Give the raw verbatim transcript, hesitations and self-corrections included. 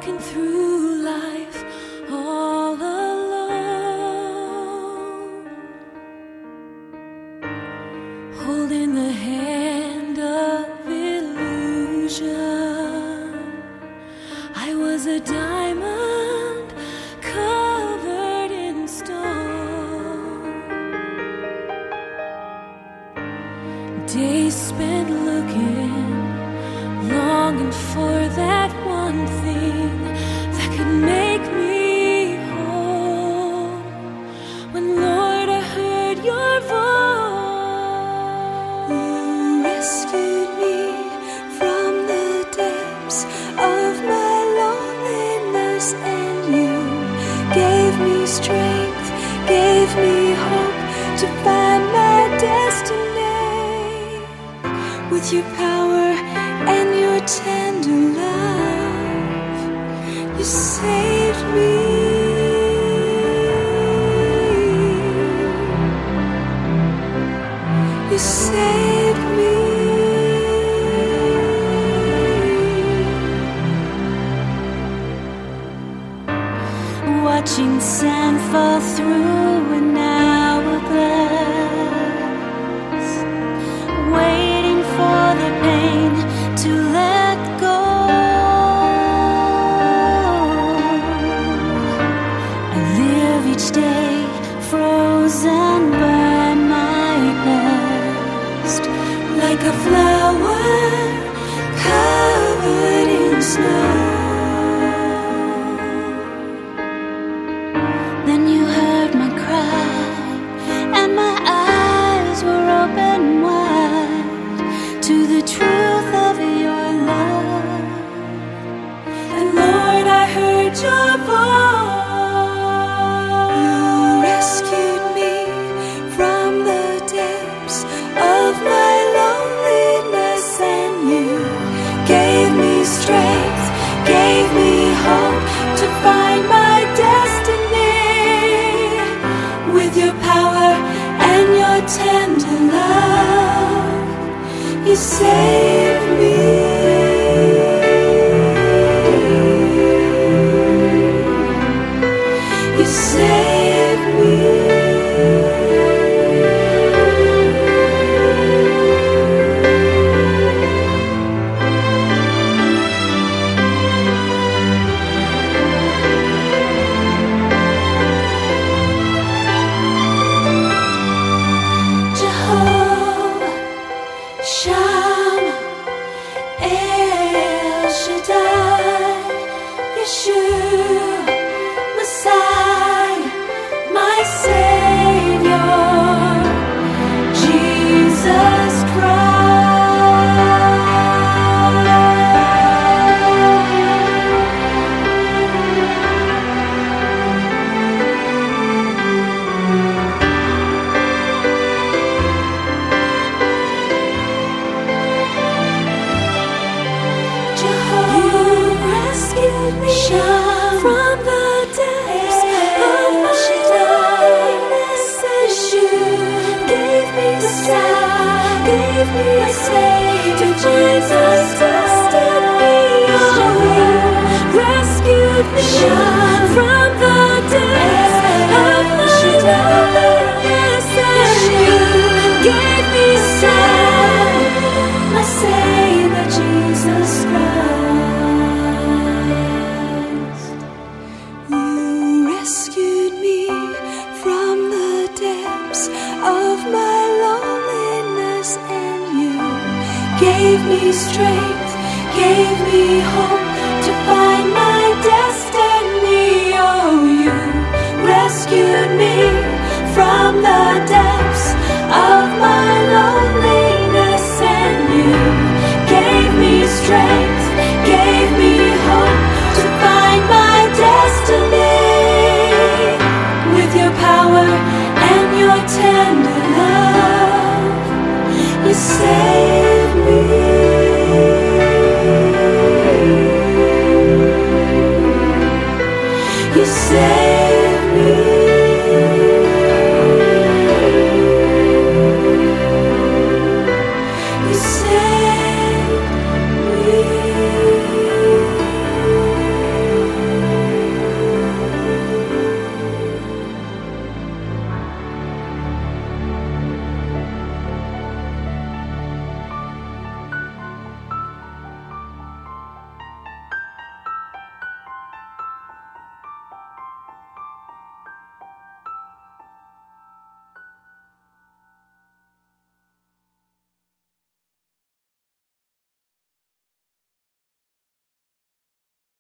walking through life all alone, holding the hand of illusion. I was a diamond covered in stone, days spent looking, longing for that one thing that could make me whole. When, Lord, I heard your voice, you rescued me from the depths of my loneliness, and you gave me strength, gave me hope to find my destiny. With your power and your tender love, you saved me. You saved me. Watching sand fall through an hourglass, waiting for the pain to let go. I live each day frozen by my past, like a flower covered in snow. Then you heard my cry, and my eyes were open wide to the truth of your love. And Lord, I heard your voice. You rescued me from the depths of my loneliness, and you gave me strength, gave me hope to find my destiny. With your power and your tender love, you saved me. You saved me. Jehovah Shammah, El Shaddai, Yeshua, Messiah, my Savior, Jesus from the depths of my darkness, you gave me strength, gave me a Savior, Jesus destiny. You rescued me from the depths of my darkness, you gave me strength, my Savior, Jesus Christ. Of my loneliness, and you gave me strength, gave me hope